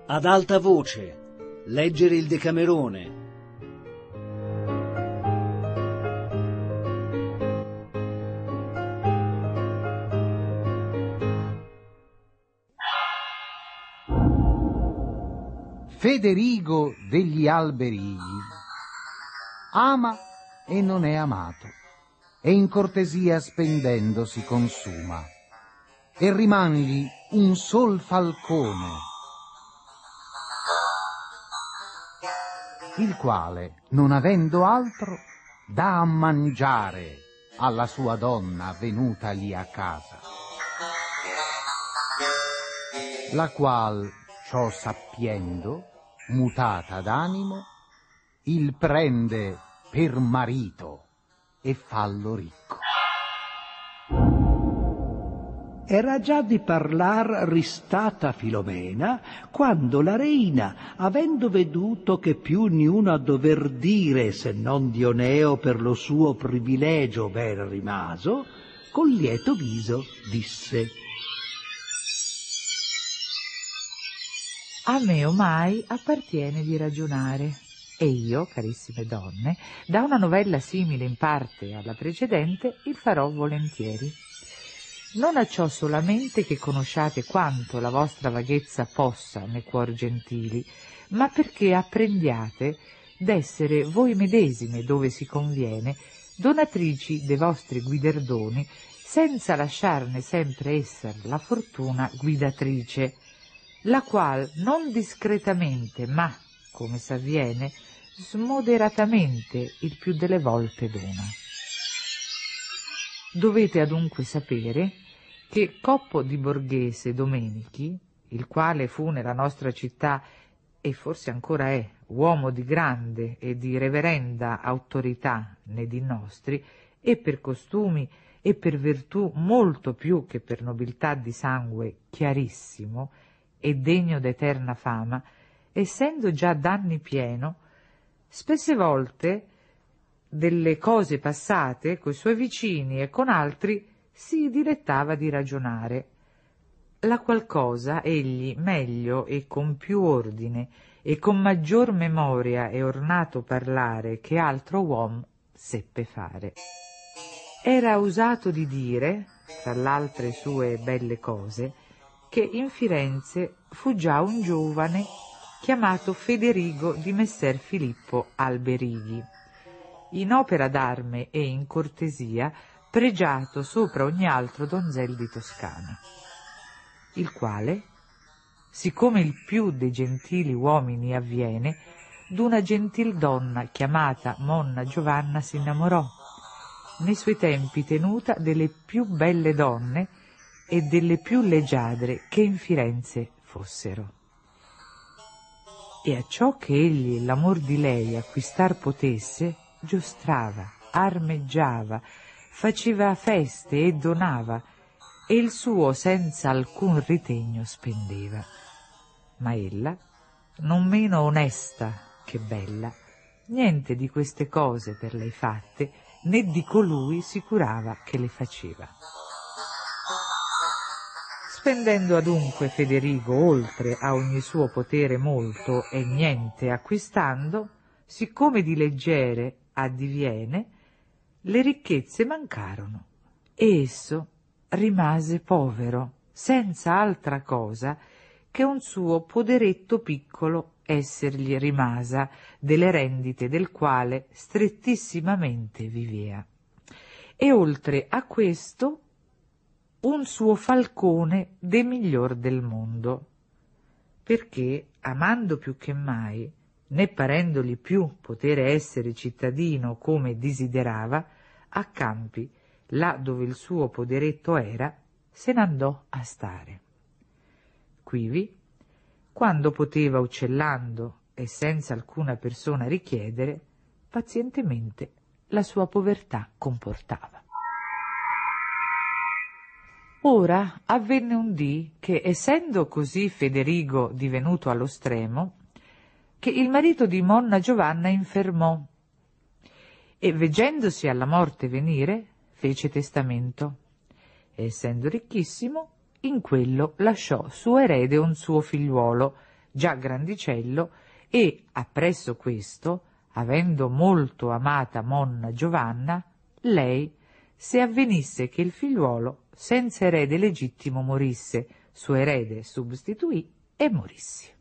Ad alta voce, leggere il Decamerone. Federigo degli Alberighi ama e non è amato, e in cortesia spendendo si consuma, e rimangli un sol falcone, il quale, non avendo altro, dà a mangiare alla sua donna venutagli a casa, la qual, ciò sappiendo, mutata d'animo, il prende per marito e fallo ricco. Era già di parlar ristata Filomena, quando la reina, avendo veduto che più niuno a dover dire se non Dioneo per lo suo privilegio ben rimaso, con lieto viso disse: a me omai appartiene di ragionare, e io, carissime donne, da una novella simile in parte alla precedente, il farò volentieri. Non a ciò solamente che conosciate quanto la vostra vaghezza possa ne cuor gentili, ma perché apprendiate d'essere voi medesime, dove si conviene, donatrici de vostri guiderdoni, senza lasciarne sempre esser la fortuna guidatrice, la qual non discretamente, ma, come s'avviene, smoderatamente il più delle volte dona. Dovete adunque sapere che Coppo di Borghese Domenichi, il quale fu nella nostra città, e forse ancora è, uomo di grande e di reverenda autorità nei dì nostri, e per costumi e per virtù molto più che per nobiltà di sangue chiarissimo e degno d'eterna fama, essendo già d'anni pieno, spesse volte delle cose passate coi suoi vicini e con altri si dilettava di ragionare, la qual cosa egli meglio e con più ordine e con maggior memoria e ornato parlare che altro uom seppe fare. Era usato di dire, tra l'altre sue belle cose, che in Firenze fu già un giovane chiamato Federigo di Messer Filippo Alberighi, in opera d'arme e in cortesia pregiato sopra ogni altro donzel di Toscana, il quale, siccome il più dei gentili uomini avviene, d'una gentil donna chiamata Monna Giovanna s'innamorò, nei suoi tempi tenuta delle più belle donne e delle più leggiadre che in Firenze fossero. E a ciò che egli l'amor di lei acquistar potesse, giostrava, armeggiava, faceva feste e donava, e il suo senza alcun ritegno spendeva. Ma ella, non meno onesta che bella, niente di queste cose per lei fatte, né di colui si curava che le faceva. Spendendo adunque Federigo oltre a ogni suo potere molto e niente acquistando, siccome di leggere addiviene, le ricchezze mancarono, e esso rimase povero, senza altra cosa che un suo poderetto piccolo essergli rimasa, delle rendite del quale strettissimamente vivea. E oltre a questo un suo falcone de miglior del mondo, perché, amando più che mai, né parendogli più potere essere cittadino come desiderava, a campi, là dove il suo poderetto era, se n'andò a stare. Quivi, quando poteva uccellando e senza alcuna persona richiedere, pazientemente la sua povertà comportava. Ora avvenne un dì che, essendo così Federigo divenuto allo stremo, che il marito di Monna Giovanna infermò, e veggendosi alla morte venire, fece testamento, e essendo ricchissimo, in quello lasciò suo erede un suo figliuolo, già grandicello, e appresso questo, avendo molto amata Monna Giovanna, lei, se avvenisse che il figliuolo senza erede legittimo morisse, suo erede substituì e morissi.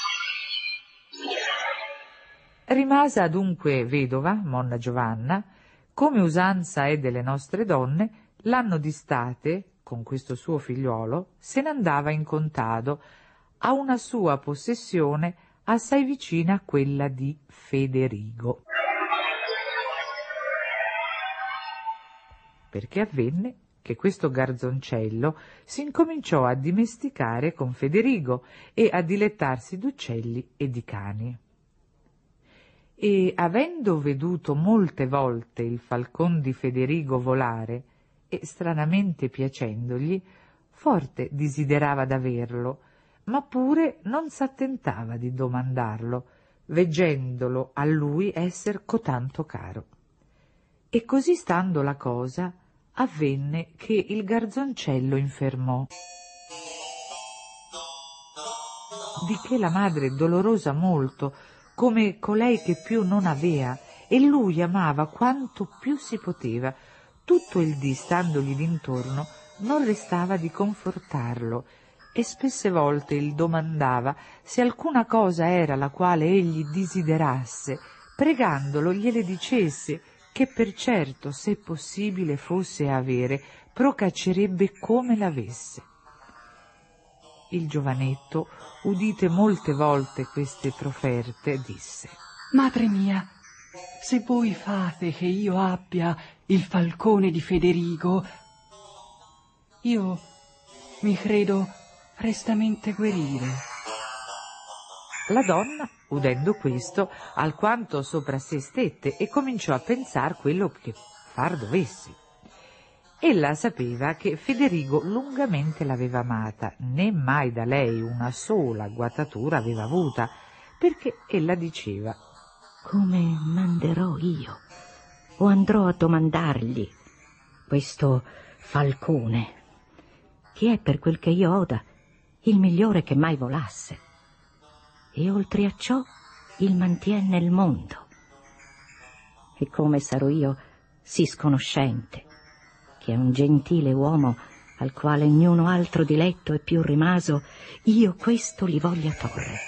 Rimase adunque vedova Monna Giovanna. Come usanza è delle nostre donne, l'anno d'estate, con questo suo figliuolo, se ne andava in contado, a una sua possessione assai vicina a quella di Federigo. Perché avvenne che questo garzoncello si incominciò a dimesticare con Federigo e a dilettarsi d'uccelli e di cani. E avendo veduto molte volte il falcon di Federigo volare, e stranamente piacendogli, forte desiderava d'averlo, ma pure non s'attentava di domandarlo, veggendolo a lui esser cotanto caro. E così stando la cosa, avvenne che il garzoncello infermò, di che la madre dolorosa molto, come colei che più non avea, e lui amava quanto più si poteva. Tutto il dì, standogli d'intorno, non restava di confortarlo, e spesse volte il domandava se alcuna cosa era la quale egli desiderasse, pregandolo gliele dicesse, che per certo, se possibile fosse avere, procaccerebbe come l'avesse. Il giovanetto, udite molte volte queste proferte, disse: Madre mia, se voi fate che io abbia il falcone di Federigo, io mi credo prestamente guarire. La donna, udendo questo, alquanto sopra sé stette e cominciò a pensar quello che far dovesse. Ella sapeva che Federigo lungamente l'aveva amata, né mai da lei una sola guatatura aveva avuta, perché ella diceva: come manderò io o andrò a domandargli questo falcone, che è, per quel che io oda, il migliore che mai volasse, e oltre a ciò il mantien nel mondo. E come sarò io sì sconoscente, che a un gentile uomo al quale niuno altro diletto è più rimaso, io questo gli voglia torre.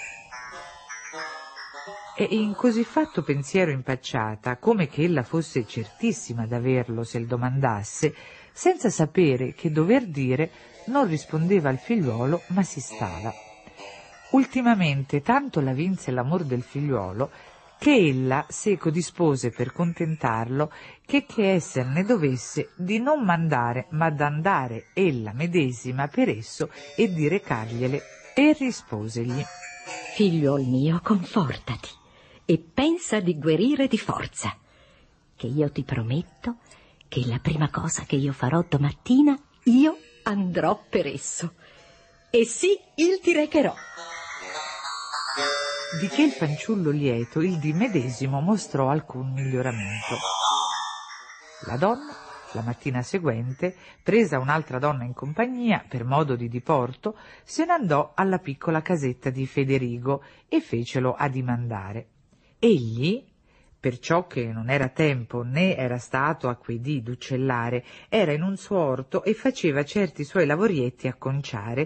E in così fatto pensiero impacciata, come che ella fosse certissima d'averlo se il domandasse, senza sapere che dover dire, non rispondeva al figliuolo, ma si stava. Ultimamente tanto la vinse l'amor del figliuolo, che ella seco dispose per contentarlo che esser ne dovesse di non mandare, ma d'andare ella medesima per esso e di recargliele, e risposegli: figliuol mio, confortati e pensa di guarire di forza, che io ti prometto che la prima cosa che io farò domattina, io andrò per esso, e sì, il ti recherò. Di che il fanciullo lieto il dì medesimo mostrò alcun miglioramento. La donna, la mattina seguente, presa un'altra donna in compagnia, per modo di diporto, se ne andò alla piccola casetta di Federigo e fecelo addimandare. Egli, perciò che non era tempo né era stato a quei dì d'uccellare, era in un suo orto e faceva certi suoi lavorietti a conciare,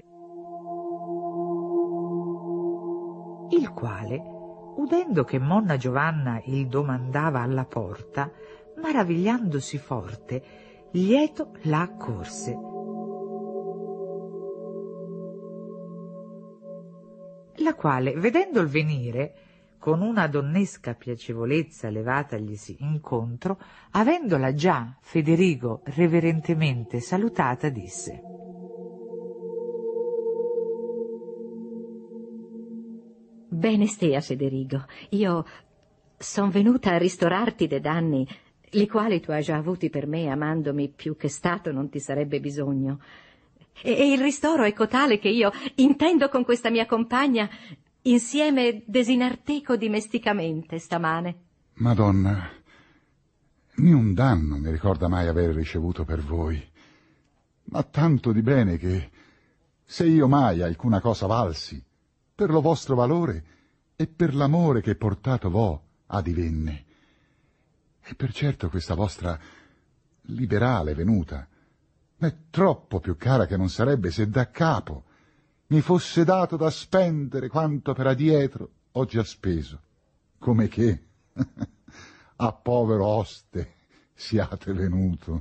il quale, udendo che Monna Giovanna il domandava alla porta, maravigliandosi forte, lieto la accorse. La quale, vedendol venire, con una donnesca piacevolezza levataglisi incontro, avendola già Federigo reverentemente salutata, disse: bene stea, Federigo, io son venuta a ristorarti de danni, li quali tu hai già avuti per me, amandomi più che stato non ti sarebbe bisogno. E il ristoro è cotale che io intendo con questa mia compagna insieme desinar teco dimesticamente stamane. Madonna, ni un danno mi ricorda mai aver ricevuto per voi, ma tanto di bene che, se io mai alcuna cosa valsi, per lo vostro valore e per l'amore che portato vo a divenne. E per certo questa vostra liberale venuta m'è troppo più cara che non sarebbe se da capo mi fosse dato da spendere quanto per adietro ho già speso, come che a povero oste siate venuto.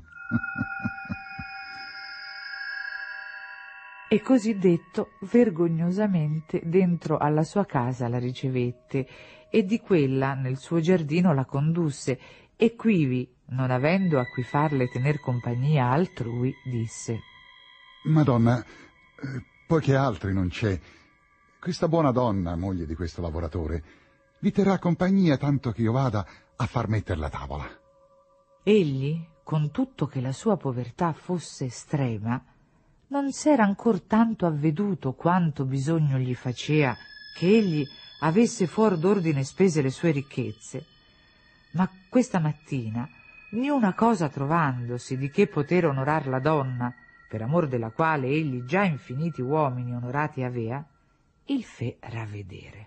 E così detto, vergognosamente dentro alla sua casa la ricevette, e di quella nel suo giardino la condusse, e quivi, non avendo a cui farle tener compagnia altrui, disse: Madonna, poiché altri non c'è, questa buona donna, moglie di questo lavoratore, vi terrà compagnia tanto che io vada a far metter la tavola. Egli, con tutto che la sua povertà fosse estrema, non s'era ancor tanto avveduto quanto bisogno gli facea che egli avesse fuor d'ordine spese le sue ricchezze. Ma questa mattina, niuna cosa trovandosi di che poter onorar la donna, per amor della quale egli già infiniti uomini onorati avea, il fe ravedere.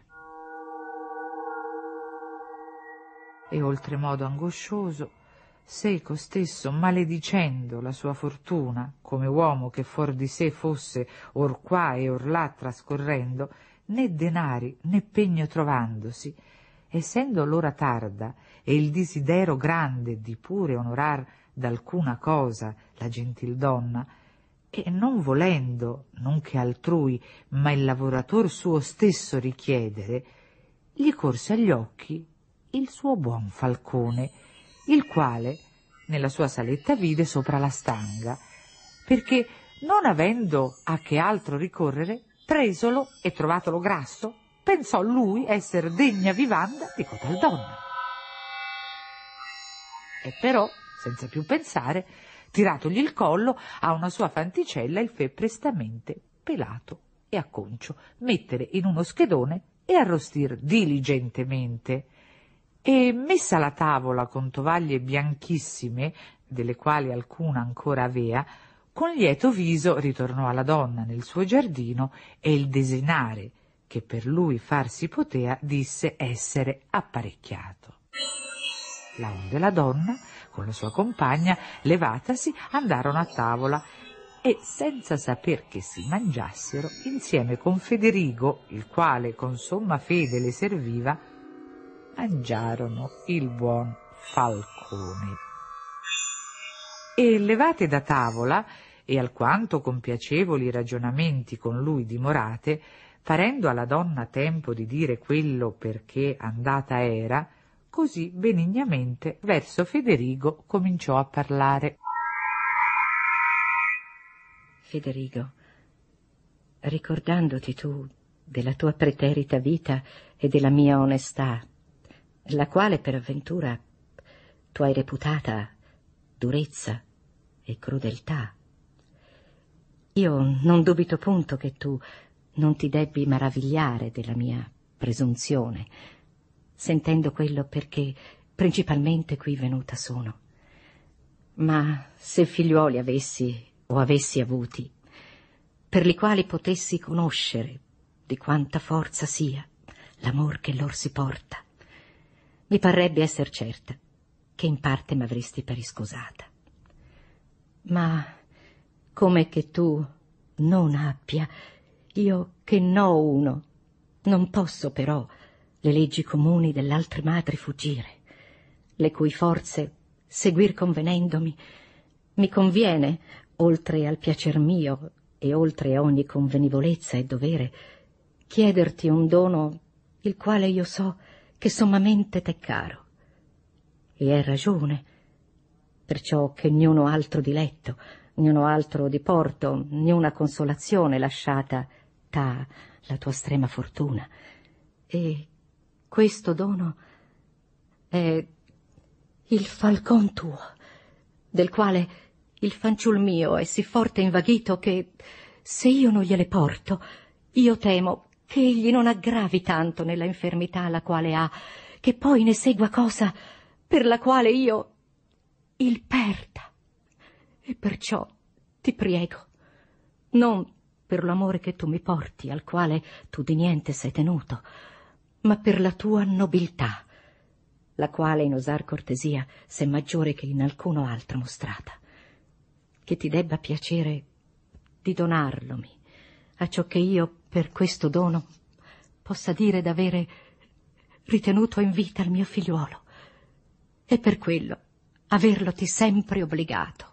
E oltremodo angoscioso, seco stesso maledicendo la sua fortuna, come uomo che fuor di sé fosse or qua e or là trascorrendo, né denari né pegno trovandosi, essendo l'ora tarda e il disidero grande di pure onorar d'alcuna cosa la gentil donna, e non volendo, non che altrui, ma il lavorator suo stesso richiedere, gli corse agli occhi il suo buon falcone, il quale nella sua saletta vide sopra la stanga, perché non avendo a che altro ricorrere, presolo e trovatolo grasso, pensò lui esser degna vivanda di cotal donna. E però, senza più pensare, tiratogli il collo, a una sua fanticella il fe prestamente pelato e acconcio, mettere in uno schedone e arrostir diligentemente. E messa la tavola con tovaglie bianchissime, delle quali alcuna ancora avea, con lieto viso ritornò alla donna nel suo giardino, e il desinare che per lui far si potea disse essere apparecchiato. Laonde la donna, con la sua compagna, levatasi, andarono a tavola, e senza saper che si mangiassero, insieme con Federigo, il quale con somma fede le serviva, mangiarono il buon falcone. E levate da tavola, e alquanto con piacevoli ragionamenti con lui dimorate, parendo alla donna tempo di dire quello perché andata era, così benignamente verso Federigo cominciò a parlare. Federigo, ricordandoti tu della tua preterita vita e della mia onestà, la quale per avventura tu hai reputata durezza e crudeltà, io non dubito punto che tu non ti debbi maravigliare della mia presunzione, sentendo quello perché principalmente qui venuta sono. Ma se figliuoli avessi o avessi avuti, per li quali potessi conoscere di quanta forza sia l'amor che lor si porta, mi parrebbe esser certa che in parte m'avresti per iscusata. Ma come che tu non abbia, io che n'ho uno, non posso però le leggi comuni dell'altre madri fuggire, le cui forze seguir convenendomi mi conviene, oltre al piacer mio e oltre a ogni convenivolezza e dovere, chiederti un dono il quale io so che sommamente t'è caro. E è ragione, perciò che niuno altro diletto, niuno altro diporto, niuna consolazione lasciata t'ha la tua estrema fortuna. E questo dono è il falcon tuo, del quale il fanciul mio è sì forte invaghito che, se io non gliele porto, io temo che egli non aggravi tanto nella infermità la quale ha, che poi ne segua cosa per la quale io il perda. E perciò ti priego, non per l'amore che tu mi porti, al quale tu di niente sei tenuto, ma per la tua nobiltà, la quale in osar cortesia sei maggiore che in alcuno altra mostrata, che ti debba piacere di donarlomi, acciò che io per questo dono possa dire d'avere ritenuto in vita il mio figliuolo, e per quello averloti sempre obbligato.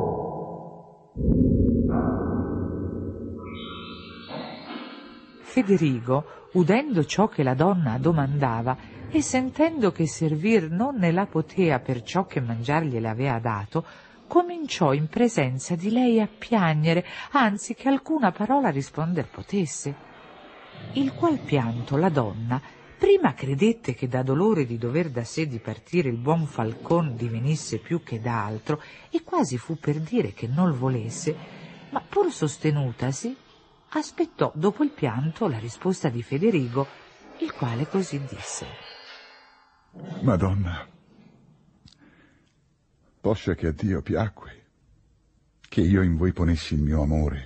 Federigo, udendo ciò che la donna domandava e sentendo che servir non ne la potea per ciò che mangiar gliele avea dato, cominciò in presenza di lei a piagnere, anzi che alcuna parola risponder potesse. Il qual pianto la donna prima credette che da dolore di dover da sé dipartire il buon Falcon divenisse più che da altro, e quasi fu per dire che non volesse, ma pur sostenutasi aspettò dopo il pianto la risposta di Federigo, il quale così disse: Madonna, poscia che a Dio piacque che io in voi ponessi il mio amore,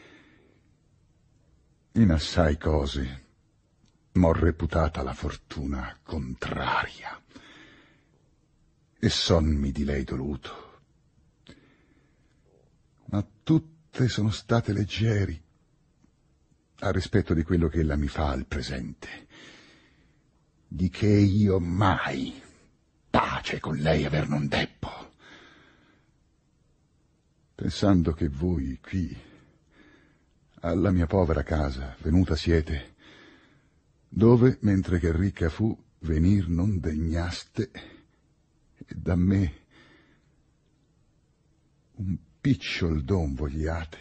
in assai cose m'ho reputata la fortuna contraria, e sonmi di lei doluto, ma tutte sono state leggeri a rispetto di quello che ella mi fa al presente, di che io mai pace con lei aver non debbo, pensando che voi qui alla mia povera casa venuta siete, dove mentre che ricca fu venir non degnaste, e da me un picciol don vogliate,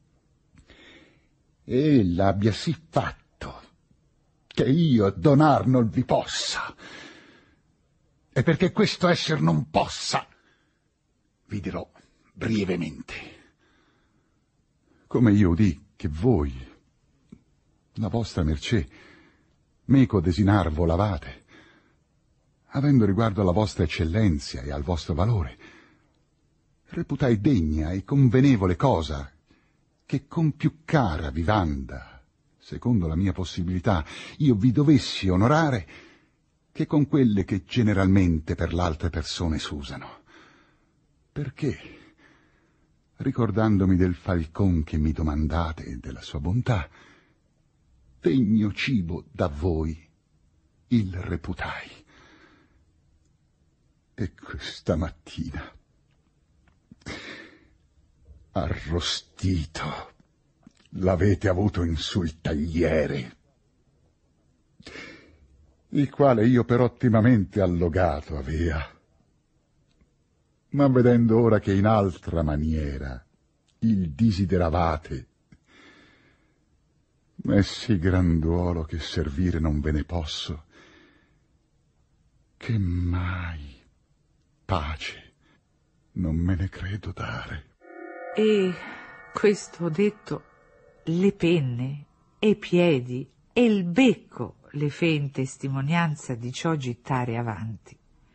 e l'abbia sì fatto che io donar non vi possa, e perché questo esser non possa, vi dirò brevemente. Come io udì che voi, la vostra mercé, meco desinar volavate, avendo riguardo alla vostra eccellenzia e al vostro valore, reputai degna e convenevole cosa che con più cara vivanda, secondo la mia possibilità, io vi dovessi onorare, che con quelle che generalmente per l'altre persone s'usano. Perché, ricordandomi del falcon che mi domandate e della sua bontà, degno cibo da voi il reputai. E questa mattina, arrostito, l'avete avuto in sul tagliere, il quale io per ottimamente allogato avea, ma vedendo ora che in altra maniera il desideravate, è sì granduolo che servire non ve ne posso, che mai pace non me ne credo dare. E questo detto, le penne e i piedi e il becco le fe in testimonianza di ciò gittare avanti.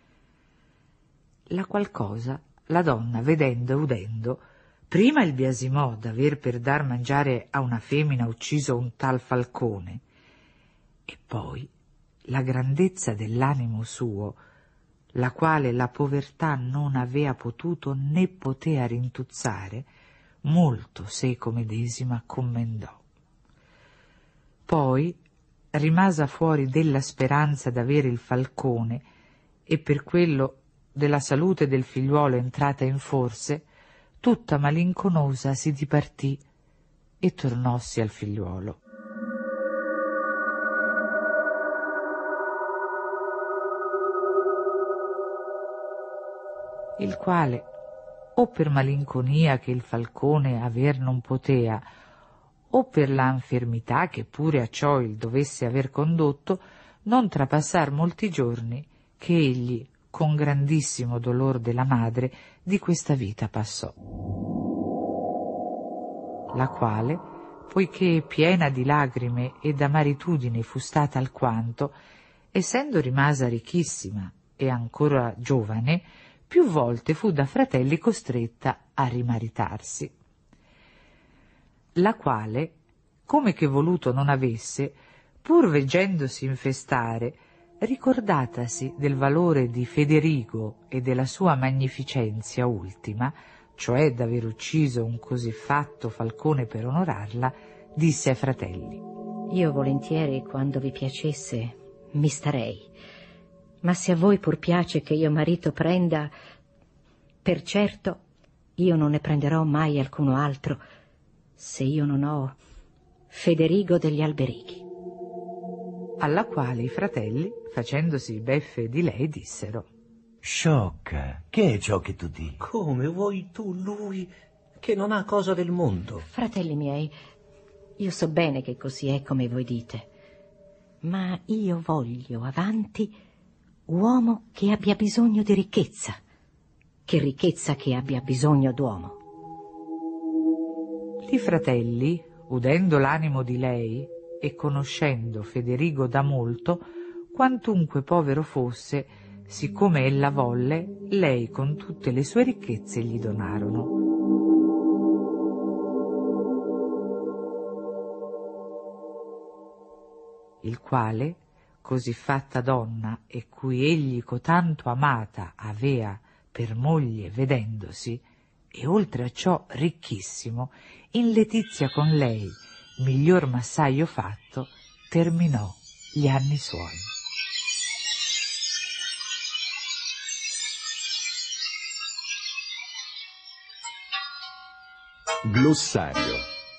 La qual cosa la donna, vedendo e udendo, prima il biasimò d'aver per dar mangiare a una femmina ucciso un tal falcone, e poi la grandezza dell'animo suo, la quale la povertà non avea potuto né potea rintuzzare, molto seco medesima commendò. Poi rimasa fuori della speranza d'avere il falcone, e per quello della salute del figliuolo entrata in forse, tutta malinconosa si dipartì e tornossi al figliuolo. Il quale, o per malinconia che il falcone aver non potea, o per la infermità che pure a ciò il dovesse aver condotto, non trapassar molti giorni che egli, con grandissimo dolor della madre, di questa vita passò. La quale, poiché piena di lagrime e d'amaritude fu stata alquanto, essendo rimasa ricchissima e ancora giovane, più volte fu da fratelli costretta a rimaritarsi. la quale, come che voluto non avesse, pur veggendosi infestare, ricordatasi del valore di Federigo e della sua magnificenzia ultima, cioè d'aver ucciso un così fatto falcone per onorarla, disse ai fratelli: Io volentieri, quando vi piacesse, mi starei, ma se a voi pur piace che io marito prenda, per certo io non ne prenderò mai alcuno altro, se io non ho Federigo degli Alberighi. Alla quale i fratelli, facendosi beffe di lei, dissero: Sciocca, che è ciò che tu dici? Come vuoi tu lui che non ha cosa del mondo? Fratelli miei, io so bene che così è come voi dite, ma io voglio avanti uomo che abbia bisogno di ricchezza, che ricchezza che abbia bisogno d'uomo. I fratelli, udendo l'animo di lei e conoscendo Federigo da molto, quantunque povero fosse, siccome ella volle, lei con tutte le sue ricchezze gli donarono. Il quale, così fatta donna e cui egli cotanto amata avea per moglie vedendosi, e oltre a ciò ricchissimo, in letizia con lei, miglior massaio fatto, terminò gli anni suoi. Glossario.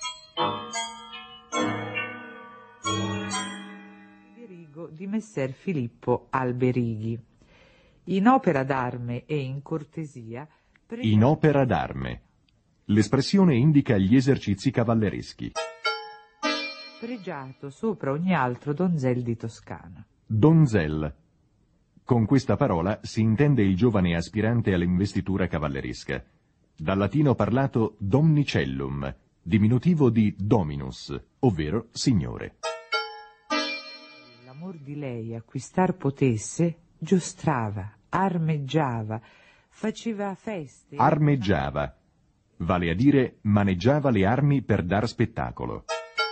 Federigo di Messer Filippo Alberighi. In opera d'arme e in cortesia. In opera d'arme. L'espressione indica gli esercizi cavallereschi. Pregiato sopra ogni altro donzel di Toscana. Donzel. Con questa parola si intende il giovane aspirante all'investitura cavalleresca. Dal latino parlato domnicellum, diminutivo di dominus, ovvero signore. L'amor di lei acquistar potesse, giostrava, armeggiava, faceva feste. Armeggiava, vale a dire maneggiava le armi per dar spettacolo.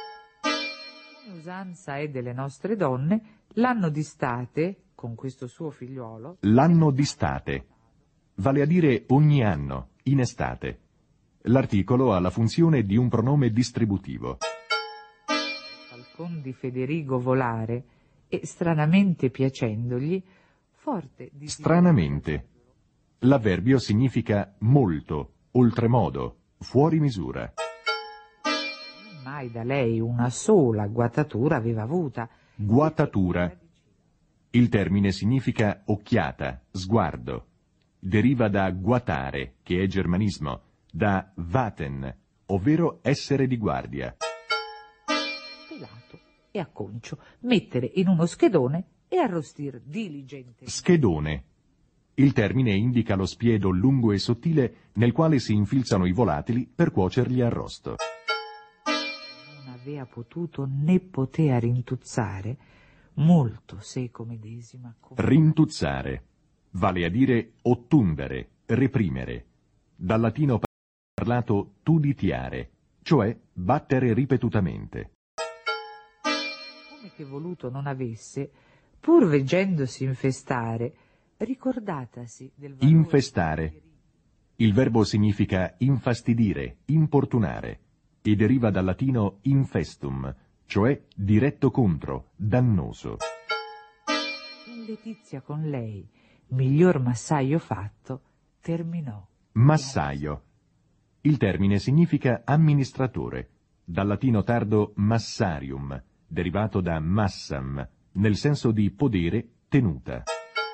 Usanza è delle nostre donne, l'anno di state, con questo suo figliuolo. L'anno di state, vale a dire ogni anno, in estate. L'articolo ha la funzione di un pronome distributivo. Falcon di Federigo volare, e stranamente piacendogli, forte di... Stranamente. L'avverbio significa molto, oltremodo, fuori misura. Mai da lei una sola guatatura aveva avuta. Guatatura. Il termine significa occhiata, sguardo. Deriva da guatare, che è germanismo, da vaten, ovvero essere di guardia. Pelato e acconcio, mettere in uno schedone e arrostir diligente. Schedone. Il termine indica lo spiedo lungo e sottile nel quale si infilzano i volatili per cuocerli arrosto. Non avea potuto né potea rintuzzare, molto seco medesima. Rintuzzare, vale a dire ottundere, reprimere. Dal latino parlato tuditiare, cioè battere ripetutamente. Come che voluto non avesse, pur veggendosi infestare, ricordatasi del valore. Infestare. Il verbo significa infastidire, importunare, e deriva dal latino infestum, cioè diretto contro, dannoso. In letizia con lei, miglior massaio fatto, terminò. Massaio. Il termine significa amministratore, dal latino tardo massarium, derivato da massam, nel senso di podere, tenuta.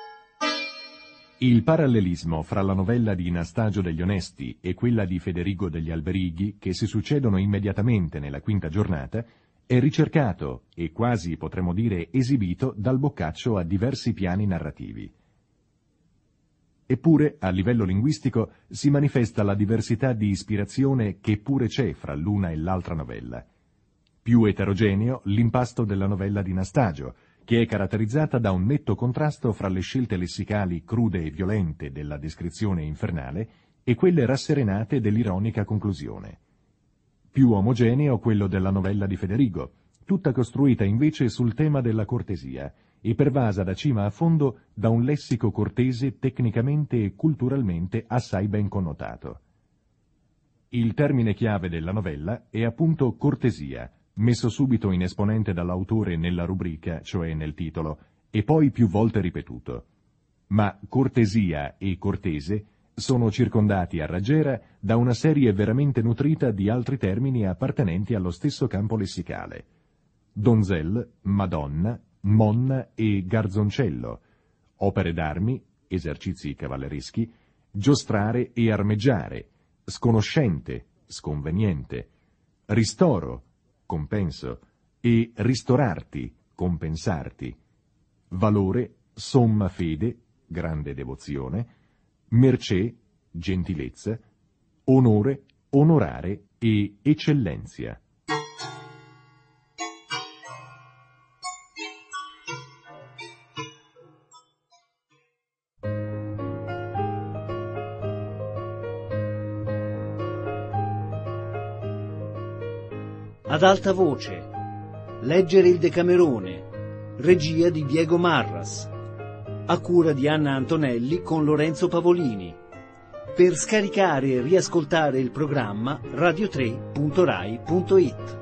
Il parallelismo fra la novella di Nastagio degli Onesti e quella di Federigo degli Alberighi, che si succedono immediatamente nella quinta giornata, è ricercato e quasi potremmo dire esibito dal Boccaccio a diversi piani narrativi. Eppure, a livello linguistico, si manifesta la diversità di ispirazione che pure c'è fra l'una e l'altra novella. Più eterogeneo l'impasto della novella di Nastagio, che è caratterizzata da un netto contrasto fra le scelte lessicali crude e violente della descrizione infernale e quelle rasserenate dell'ironica conclusione. più omogeneo quello della novella di Federigo, tutta costruita invece sul tema della cortesia e pervasa da cima a fondo da un lessico cortese tecnicamente e culturalmente assai ben connotato. Il termine chiave della novella è appunto cortesia, messo subito in esponente dall'autore nella rubrica, cioè nel titolo, e poi più volte ripetuto. Ma cortesia e cortese sono circondati a raggiera da una serie veramente nutrita di altri termini appartenenti allo stesso campo lessicale. Donzelle, Madonna, Monna e Garzoncello, opere d'armi, esercizi cavallereschi, giostrare e armeggiare, sconoscente, sconveniente, ristoro, compenso, e ristorarti, compensarti, valore, somma fede, grande devozione, mercé, gentilezza, onore, onorare e eccellenzia. Ad alta voce, leggere il Decamerone, regia di Diego Marras, a cura di Anna Antonelli con Lorenzo Pavolini. Per scaricare e riascoltare il programma radio3.rai.it.